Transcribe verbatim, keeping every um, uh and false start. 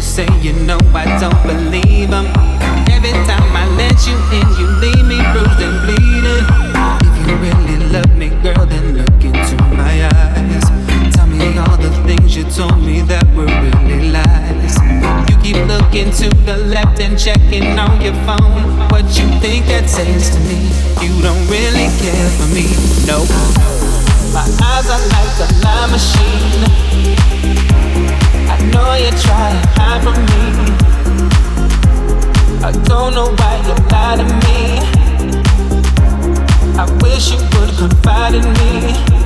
say you know I don't believe 'em. Every time I let you in, you leave me bruised and bleeding. If you really love me, girl, then look into my eyes. Tell me all the things you told me that were really lies. You keep looking to the left and checking on your phone. What you think that says to me? You don't really care for me, no. My eyes are like a lie machine. I know you try to hide from me. I don't know why you lie to me. I wish you would confide in me.